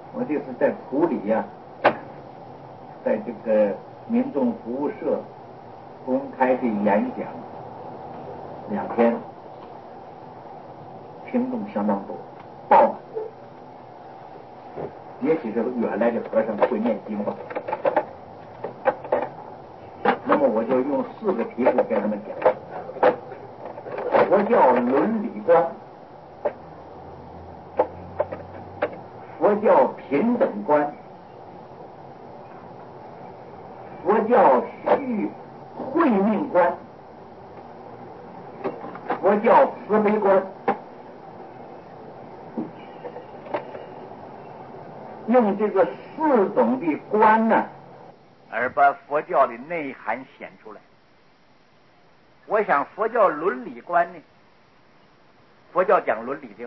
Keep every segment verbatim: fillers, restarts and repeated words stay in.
我这次在普里呀、啊，在这个民众服务社公开的演讲，两天听众相当多，爆满。也许是远来的和尚会念经吧。那么我就用四个题目跟他们讲：佛教伦理观，佛教平等观，佛教续慧命观，佛教慈悲观。用这个四种的观呢，而把佛教的内涵显出来。我想佛教伦理观呢，佛教讲伦理的，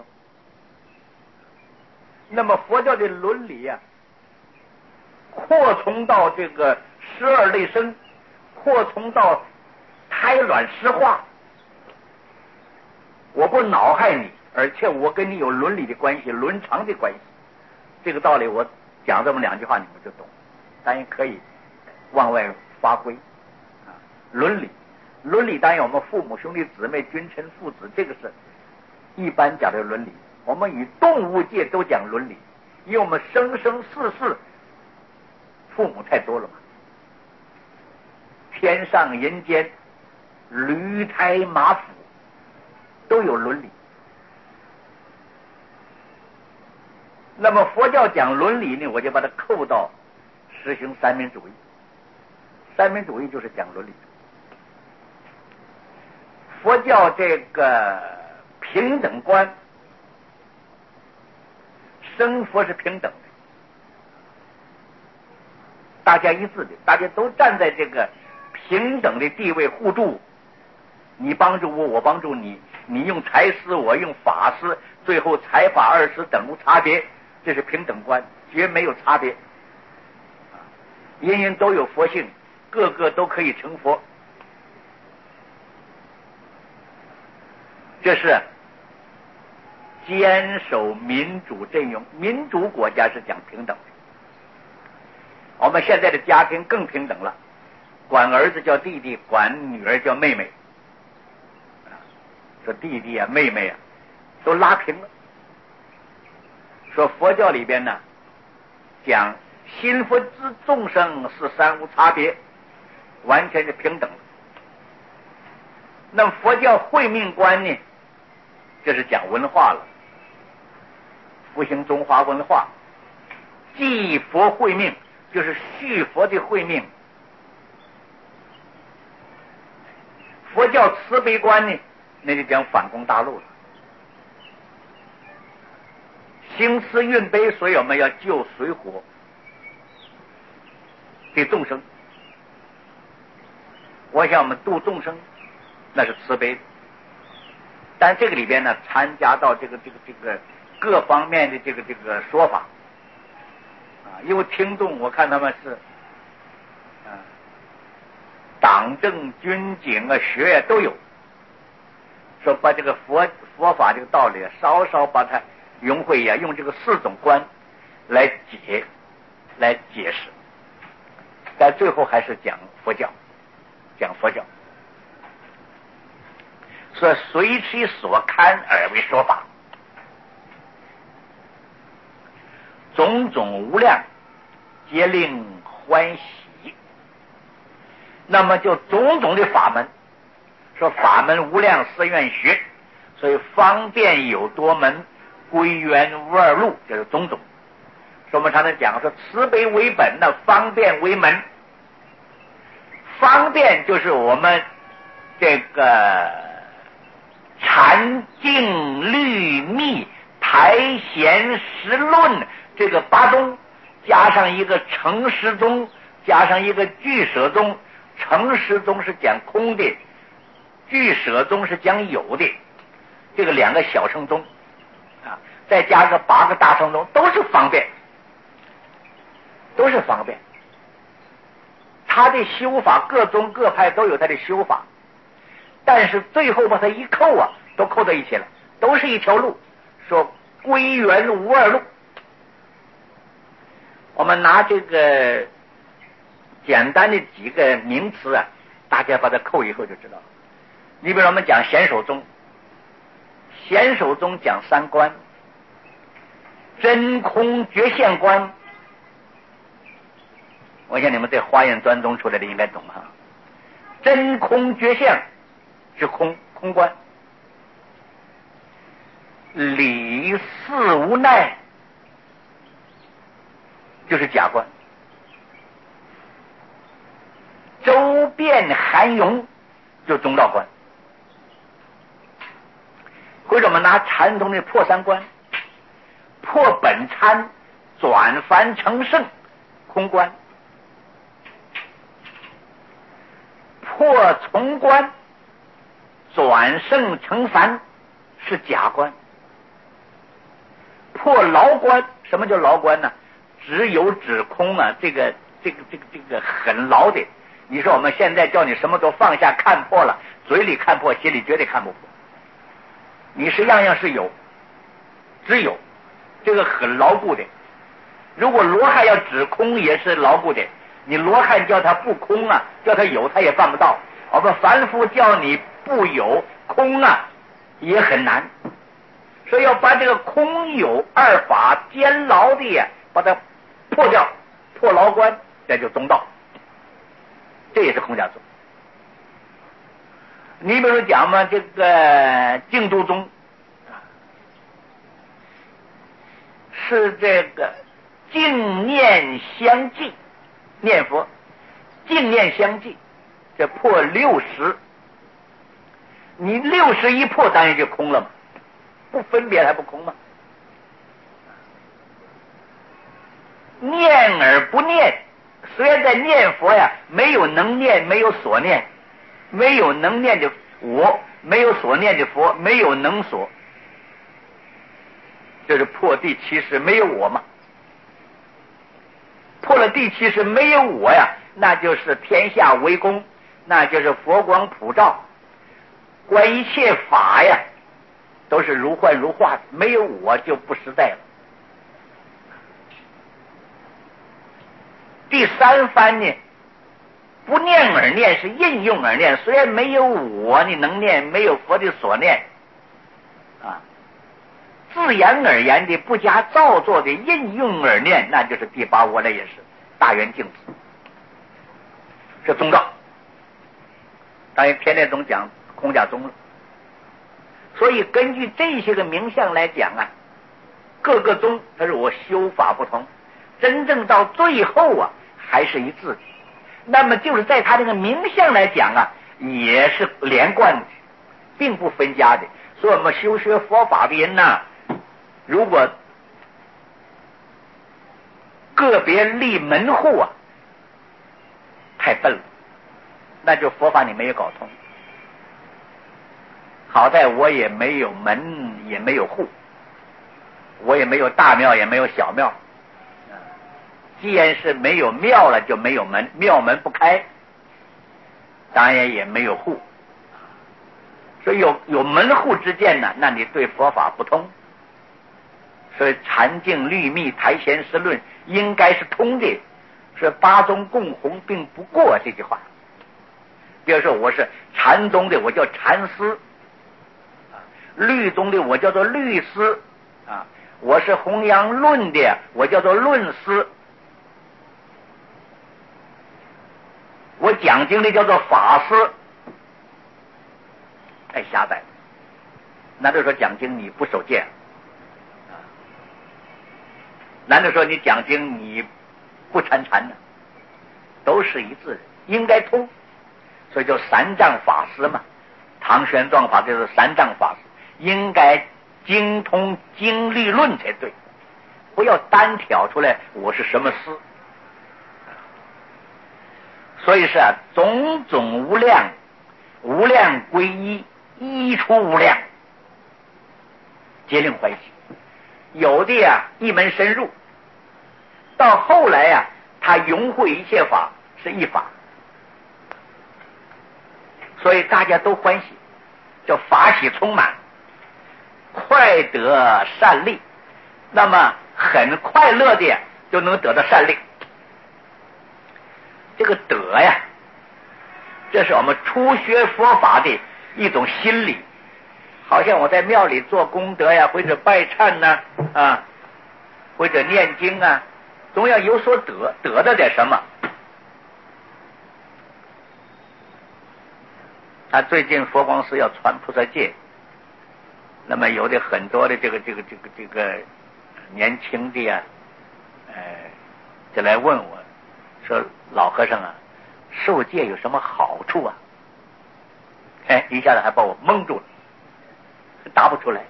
那么佛教的伦理呀、啊，扩充到这个十二类生，扩充到胎卵湿化。我不恼害你，而且我跟你有伦理的关系，伦常的关系。这个道理我讲这么两句话你们就懂，当然可以往外发挥啊。伦理，伦理当然我们父母兄弟姊妹君臣父子，这个是一般讲的伦理。我们与动物界都讲伦理，因为我们生生世世父母太多了嘛，天上人间驴胎马腹都有伦理。那么佛教讲伦理呢，我就把它扣到实行三民主义。三民主义就是讲伦理。佛教这个平等观，生活是平等的，大家一致的，大家都站在这个平等的地位互助，你帮助我，我帮助你，你用财施，我用法施，最后财法二施等无差别。这是平等观，绝没有差别，人人都有佛性，个个都可以成佛。这是坚守民主阵营，民主国家是讲平等的。我们现在的家庭更平等了，管儿子叫弟弟，管女儿叫妹妹，说弟弟啊妹妹啊都拉平了。说佛教里边呢，讲心佛之众生是三无差别，完全是平等的。那么佛教慧命观呢，这是讲文化了，复兴中华文化，继佛慧命就是续佛的慧命。佛教慈悲观呢，那就讲反攻大陆了。行慈运悲，所以我们要救水火给众生。我想我们度众生，那是慈悲的。但这个里边呢，参加到这个这个这个各方面的这个这个说法啊，因为听众我看他们是啊，党政军警啊学呀都有，说把这个佛佛法这个道理稍稍把它融会呀，用这个四种观来解来解释，但最后还是讲佛教，讲佛教，说随其所堪而为说法，种种无量皆令欢喜。那么就种种的法门，说法门无量寺院学，所以方便有多门，归元无二路，就是种种。说我们常常讲说慈悲为本呢，方便为门。方便就是我们这个禅净律密台贤实论这个八宗，加上一个成实宗，加上一个俱舍宗。成实宗是讲空的，俱舍宗是讲有的，这个两个小乘宗啊，再加个八个大乘宗，都是方便，都是方便。他的修法各宗各派都有他的修法，但是最后把它一扣啊，都扣在一起了，都是一条路，说归元无二路。 我们拿这个简单的几个名词啊，大家把它扣以后就知道了。你比如我们讲显首宗，显首宗讲三观，真空觉现观，我想你们在华严专宗出来的应该懂哈。真空觉现是空空观，理事无奈就是假观，周遍含容就中道观。或者我们拿禅宗的破三观，破本参转凡成圣空观，破从观转圣成凡是假观，破牢观，什么叫牢观呢？只有指空啊，这个这个这个这个很牢的。你说我们现在叫你什么都放下看破了，嘴里看破，心里绝对看不破。你是样样是有，只有这个很牢固的。如果罗汉要指空也是牢固的，你罗汉叫他不空啊，叫他有他也办不到。我们凡夫叫你不有空啊，也很难。所以要把这个空有二法监牢的呀，把它破掉，破牢关，这就中道。这也是空假宗。你比如讲嘛，这个净土宗是这个净念相继，念佛净念相继，这破六十，你六十一破，当然就空了嘛，不分别还不空吗？念而不念，虽然在念佛呀，没有能念，没有所念，没有能念的我，没有所念的佛，没有能所，这是破第七识，没有我嘛。破了第七识没有我呀，那就是天下为公，那就是佛光普照，观一切法呀都是如幻如化，没有我就不实在了。第三番呢，不念而念是应用而念，虽然没有我你能念，没有佛的所念啊，自言而言的不加造作的应用而念，那就是第八窝来也是大圆镜子，是宗道。当然天台宗讲空假宗了。所以根据这些个名相来讲啊，各个宗它是我修法不同，真正到最后啊还是一致。那么就是在他这个名相来讲啊，也是连贯的，并不分家的。所以我们修学佛法的人呢，如果个别立门户啊，太笨了，那就佛法你没有搞通。好在我也没有门，也没有户，我也没有大庙，也没有小庙。既然是没有庙了，就没有门，庙门不开，当然也没有户。所以有有门户之见呢，那你对佛法不通。所以禅净律密台贤实论应该是通的，是八宗共弘并不过这句话。比如说我是禅宗的，我叫禅师；律宗的我叫做律师啊；我是弘扬论的，我叫做论师；我讲经的叫做法师。太狭窄了，难道说讲经你不守戒？难道说你讲经你不参禅呢？都是一致的，应该通。所以叫三藏法师嘛，唐玄奘法就是三藏法师，应该精通经律论才对，不要单挑出来我是什么师。所以是啊，种种无量，无量归一，一出无量，皆令欢喜。有的呀一门深入，到后来呀他融会一切法，是一法，所以大家都欢喜，叫法喜充满，快得善利。那么很快乐的就能得到善利。这个德呀，这是我们初学佛法的一种心理，好像我在庙里做功德呀，或者拜忏呐，啊，或者念经啊，总要有所得，得到点什么。他最近佛光寺要传菩萨戒，那么有的很多的这个这个这个这个年轻的呀，呃，就来问我，说老和尚啊，受戒有什么好处啊？哎，一下子还把我蒙住了，答不出来。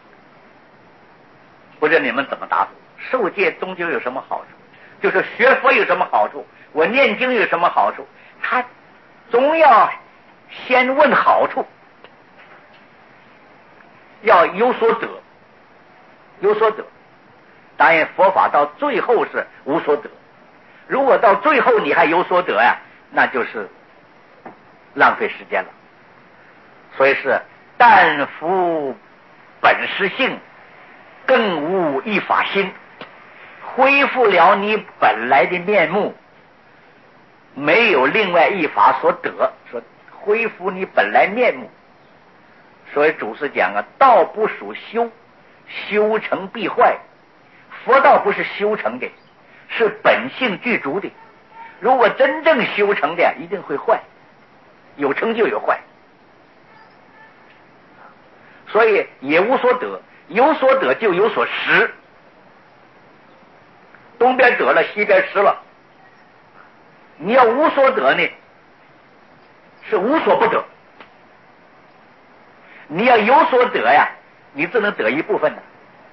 不知道你们怎么答复？受戒终究有什么好处？就是学佛有什么好处？我念经有什么好处？他总要先问好处，要有所得，有所得。当然，佛法到最后是无所得。如果到最后你还有所得呀，那就是浪费时间了。所以是但服本实性，更无一法心，恢复了你本来的面目，没有另外一法所得。说恢复你本来面目，所以祖师讲啊，道不属修，修成必坏。佛道不是修成的，是本性具足的。如果真正修成的，一定会坏，有成就有坏。所以也无所得，有所得就有所失，东边得了，西边失了。你要无所得呢，是无所不得。你要有所得呀，你只能得一部分的。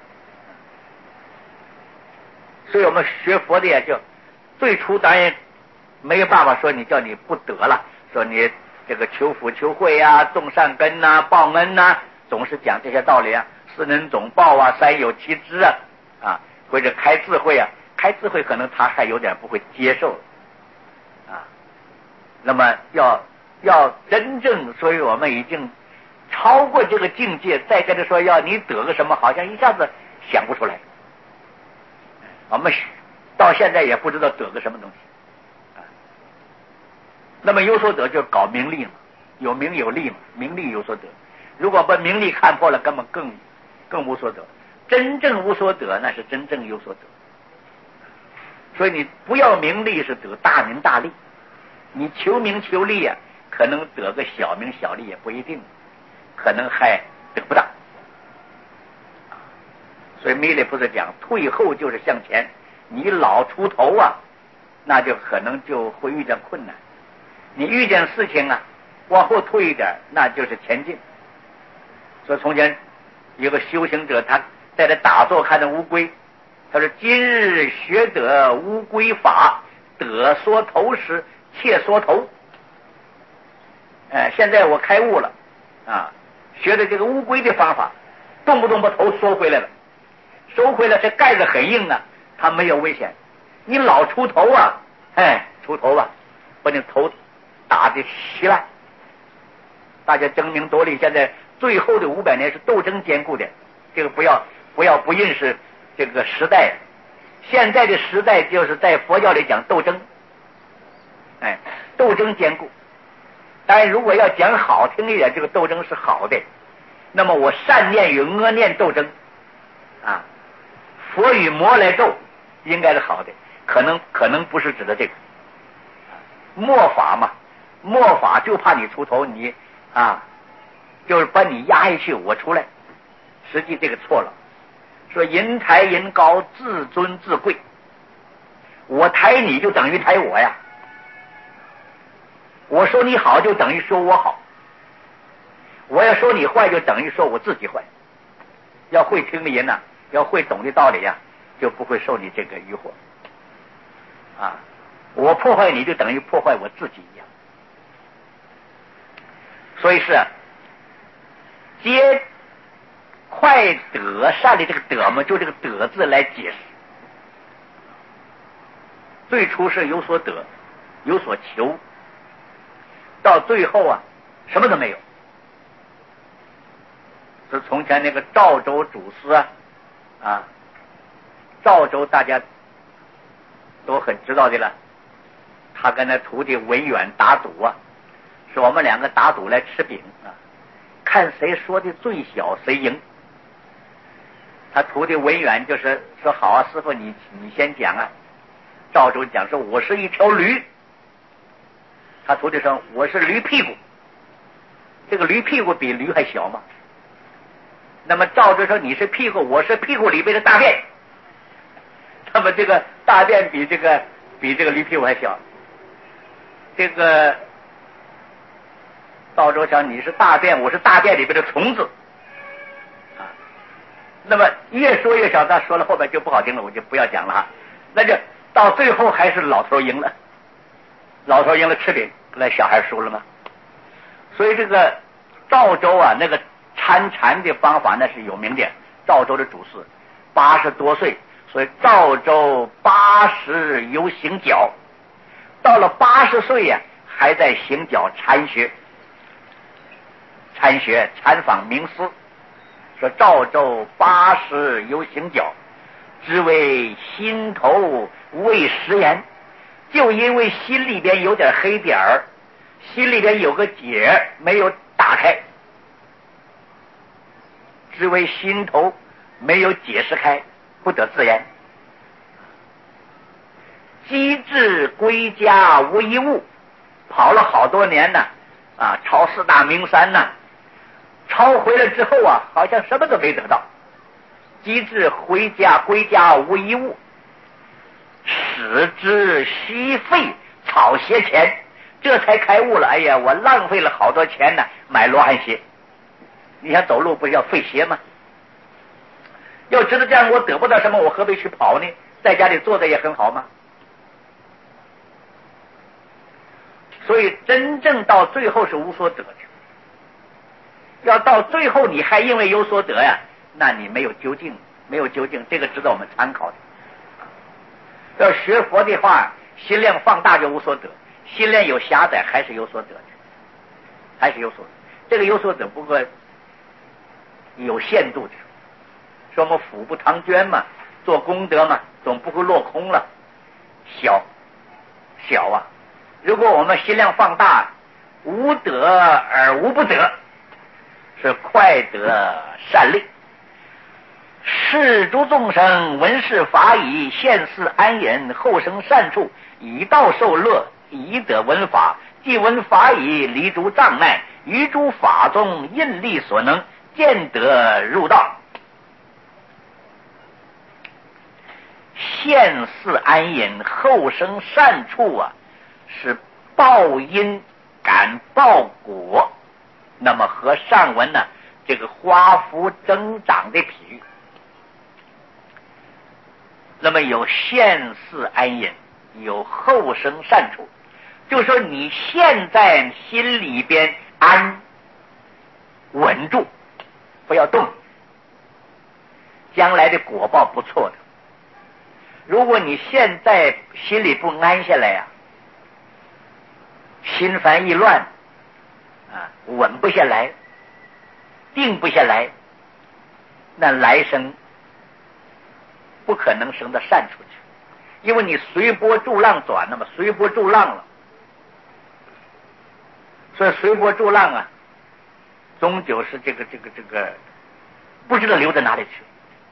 所以我们学佛的呀，就最初当然没有办法说你叫你不得了，说你这个求福求慧呀、种善根呐、报恩呐，总是讲这些道理啊，四能总报啊，三有其知啊，啊，或者开智慧啊，开智慧可能他还有点不会接受啊。那么要要真正，所以我们已经超过这个境界，再跟他说要你得个什么，好像一下子想不出来。我们到现在也不知道得个什么东西。那么有所得就搞名利嘛，有名有利嘛，名利有所得。如果把名利看破了，根本更更无所得。真正无所得，那是真正有所得。所以你不要名利，是得大名大利。你求名求利啊，可能得个小名小利也不一定，可能还得不到。所以弥勒菩萨讲，退后就是向前。你老出头啊，那就可能就会遇见困难。你遇见事情啊，往后退一点，那就是前进。所以从前有个修行者，他在这打坐看着乌龟，他说：“今日学得乌龟法，得缩头时切缩头。”哎，现在我开悟了啊，学的这个乌龟的方法，动不动把头缩回来了。收回来，这盖子很硬啊，它没有危险。你老出头啊，哎，出头吧，把你头打得稀烂。大家争名夺利，现在最后的五百年是斗争坚固的，这个不要不要不认识这个时代。现在的时代就是在佛教里讲斗争，哎，斗争坚固。当然，如果要讲好听一点，这个斗争是好的。那么我善念与恶念斗争啊。佛与魔来斗，应该是好的，可能可能不是指的这个。末法嘛，末法就怕你出头，你啊，就是把你压下去，我出来。实际这个错了，说人抬人高，自尊自贵。我抬你就等于抬我呀，我说你好就等于说我好，我要说你坏就等于说我自己坏。要会听的人呐、啊。要会懂的道理呀、啊，就不会受你这个诱惑啊！我破坏你就等于破坏我自己一样。所以是皆快得善的这个得嘛，就这个得字来解释。最初是有所得，有所求，到最后啊，什么都没有。是从前那个赵州祖师啊。啊，赵州大家都很知道的了。他跟那徒弟文远打赌啊，说我们两个打赌来吃饼啊，看谁说的最小谁赢。他徒弟文远就是说好啊，师傅你你先讲啊。赵州讲说我是一条驴，他徒弟说我是驴屁股，这个驴屁股比驴还小嘛。那么赵州说你是屁股，我是屁股里边的大便，那么这个大便比这个比这个驴屁股还小。这个赵州讲你是大便，我是大便里边的虫子啊。那么越说越小，他说了后边就不好听了，我就不要讲了哈。那就到最后还是老头赢了，老头赢了吃饼，那小孩输了吗？所以这个赵州啊，那个参禅的方法那是有名的。赵州的祖师八十多岁，所以赵州八十有行脚，到了八十岁呀、啊，还在行脚参学，参学参访名师。说赵州八十有行脚，只为心头未食言，就因为心里边有点黑点儿，心里边有个结没有打开，只为心头没有解释开，不得自言。机智归家无一物，跑了好多年呢，啊，抄四大名山呢，抄回来之后啊，好像什么都没得到。机智回家归家无一物，使之虚费草鞋钱，这才开悟了。哎呀，我浪费了好多钱呢，买罗汉鞋。你想走路不是要费鞋吗？要知道这样我得不到什么，我何必去跑呢？在家里坐着也很好吗？所以真正到最后是无所得的。要到最后你还因为有所得呀，那你没有究竟，没有究竟，这个值得我们参考的。要学佛的话，心量放大就无所得，心量有狭窄还是有所得的，还是有所得。这个有所得不过有限度的。说我们俯不唐捐嘛，做功德嘛，总不会落空了。小小啊，如果我们心量放大，无得而无不得，是快得善利。世诸众生闻是法已，现世安隐，后生善处，以道受乐，以得闻法。既闻法已，离诸障碍，于诸法中印力所能，见得入道。现世安隐，后生善处啊，是报因感报果。那么和上文呢，这个花福增长的比喻。那么有现世安隐，有后生善处，就说你现在心里边安稳住，不要动，将来的果报不错的。如果你现在心里不安下来呀、啊，心烦意乱啊，稳不下来，定不下来，那来生不可能升到善处去，因为你随波逐浪转了嘛，随波逐浪了。所以随波逐浪啊，终究是这个这个这个不知道流到哪里去。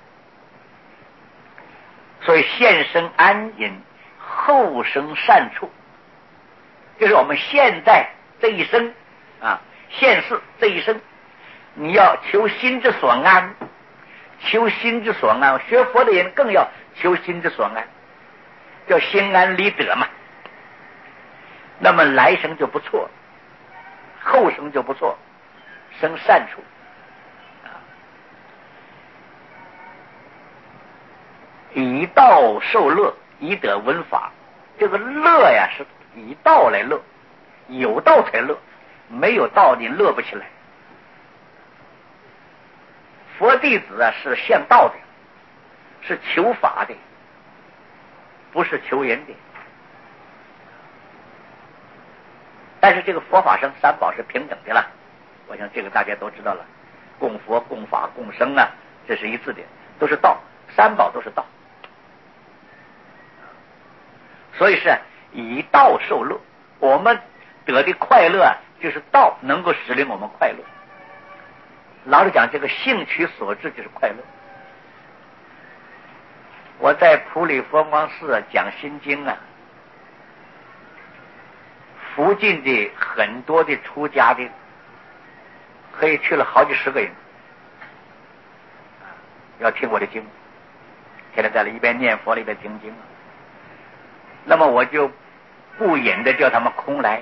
所以现生安隐，后生善处，就是我们现在这一生啊，现世这一生，你要求心之所安，求心之所安。学佛的人更要求心之所安，叫心安理得嘛。那么来生就不错，后生就不错，生善处。以道受乐，以得闻法。这个乐呀，是以道来乐，有道才乐，没有道你乐不起来。佛弟子啊，是向道的，是求法的，不是求人的。但是这个佛法上三宝是平等的了，我想这个大家都知道了。供佛、供法、供生啊，这是一致的，都是道，三宝都是道。 所以是以道受乐，我们得的快乐就是道能够使令我们快乐。老实讲，这个兴趣所致就是快乐。我在普里佛光寺讲心经啊，附近的很多的出家的可以去了好几十个人，要听我的经，天天在那一边念佛一边听经。那么我就不引的叫他们空来，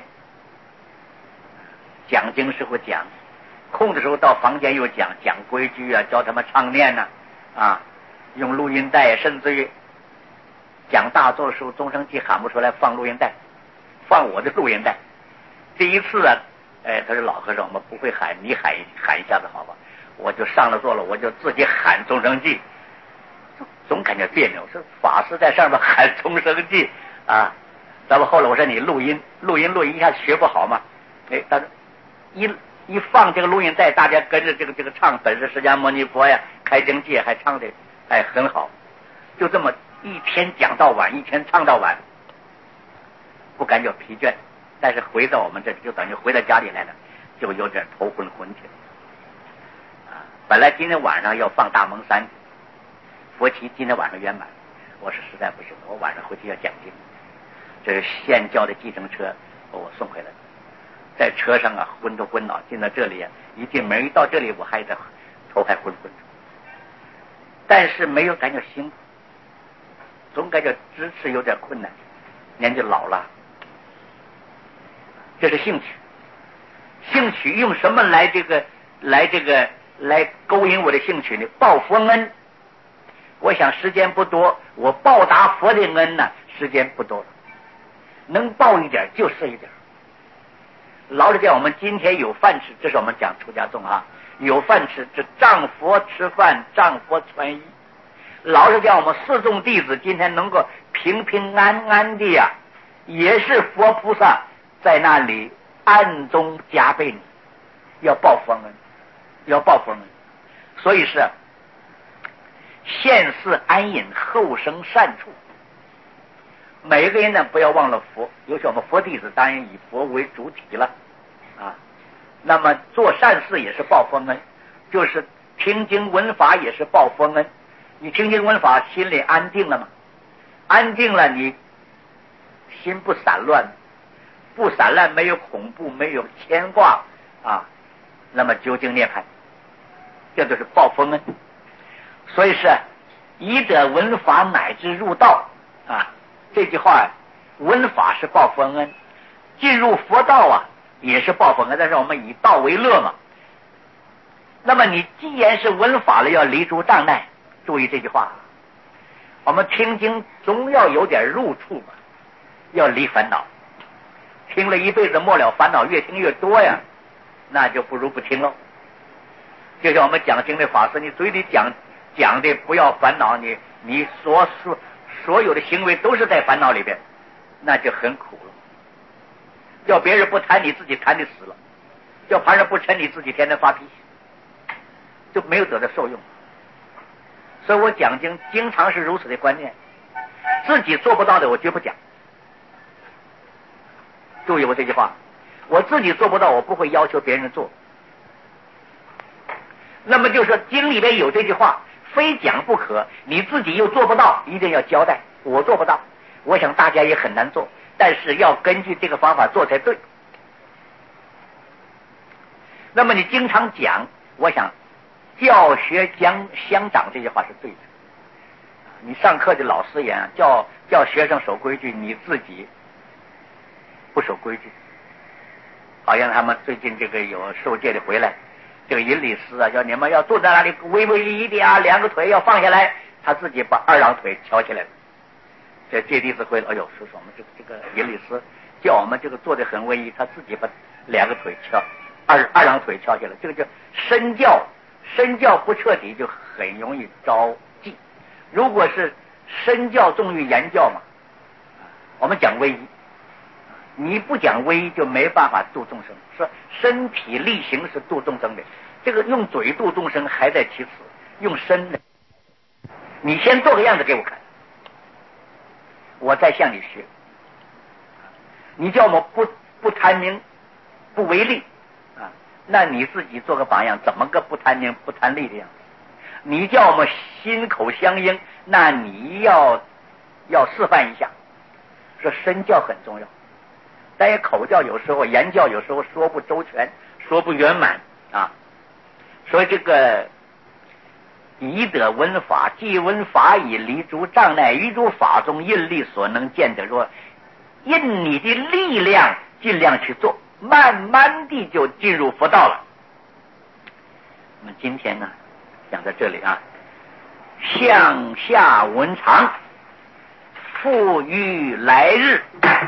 讲经时候讲，空的时候到房间又讲讲规矩啊，教他们唱念呐 啊, 啊，用录音带，甚至于讲大作的时候，钟声记喊不出来，放录音带，放我的录音带。第一次啊，哎，他说老和尚，我们不会喊，你喊喊一下子好吧？我就上了座了，我就自己喊钟声记，总感觉别扭，是法师在上面喊钟声记啊。咱们后来我说你录音，录音录音一下学不好嘛？哎，他说一一放这个录音带，大家跟着这个这个唱，本是释迦牟尼佛呀，开经戒还唱的哎很好，就这么一天讲到晚，一天唱到晚，不感觉疲倦。但是回到我们这里，就等于回到家里来了，就有点头昏昏的啊。本来今天晚上要放大蒙山佛七，今天晚上圆满，我是实在不行，我晚上回去要讲经。这是县教的计程车把我送回来，在车上啊昏头昏脑，进到这里啊，一进门一到这里我还得头还昏昏，但是没有感觉辛苦，总感觉支持有点困难，年纪老了。这是兴趣，兴趣用什么来这个来这个来勾引我的兴趣呢？报佛恩。我想时间不多，我报答佛的恩呢，时间不多了，能报一点就是一点。老实讲，我们今天有饭吃，这是我们讲出家众啊，有饭吃，这仗佛吃饭，仗佛穿衣。老实讲，我们四众弟子今天能够平平安安的呀，也是佛菩萨在那里暗中加倍你，要报佛恩，要报佛恩。所以是现世安隐，后生善处。每个人呢，不要忘了佛，尤其我们佛弟子，当然以佛为主体了啊。那么做善事也是报佛恩，就是听经闻法也是报佛恩。你听经闻法，心里安定了吗？安定了，你心不散乱，不散乱，没有恐怖，没有牵挂啊，那么究竟涅槃，这都是报佛恩。所以是以者闻法乃至入道啊，这句话闻法是报佛恩，进入佛道啊也是报佛恩，但是我们以道为乐嘛。那么你既然是闻法了，要离诸障碍，注意这句话，我们听经总要有点入处嘛，要离烦恼。听了一辈子末了烦恼越听越多呀，那就不如不听喽。就像我们讲经的法师，你嘴里讲讲的不要烦恼，你你所所所有的行为都是在烦恼里边，那就很苦了。要别人不谈，你自己谈的死了；要旁人不成，你自己天天发脾气，就没有得到受用。所以我讲经经常是如此的观念，自己做不到的我绝不讲。注意我这句话，我自己做不到，我不会要求别人做。那么就说经里面有这句话，非讲不可，你自己又做不到，一定要交代，我做不到，我想大家也很难做，但是要根据这个方法做才对。那么你经常讲，我想教学相相长这句话是对的。你上课的老师也叫叫学生守规矩，你自己不守规矩。好像他们最近这个有受戒的回来，这个引理师啊，叫你们要坐在那里微微一点啊，两个腿要放下来，他自己把二郎腿翘起来了。这戒弟子回来，哎呦，说说我们这个这个引理师叫我们这个坐得很威仪，他自己把两个腿翘二二郎腿翘起来，这个叫身教，身教不彻底就很容易招忌。如果是身教重于言教嘛，我们讲威仪。你不讲威就没办法度众生，说身体力行是度众生的，这个用嘴度众生还在其次，用身的，你先做个样子给我看，我再向你学， 你叫我们不不贪名不为利啊，那你自己做个榜样，怎么个不贪名不贪利的样子？你叫我们心口相应，那你要要示范一下。说身教很重要，但是口教有时候言教有时候说不周全，说不圆满啊。所以这个以德闻法，既闻法以离诸障碍，于诸法中印力所能见得，说印你的力量尽量去做，慢慢地就进入佛道了。那么今天呢讲到这里啊，向下文长，复于来日。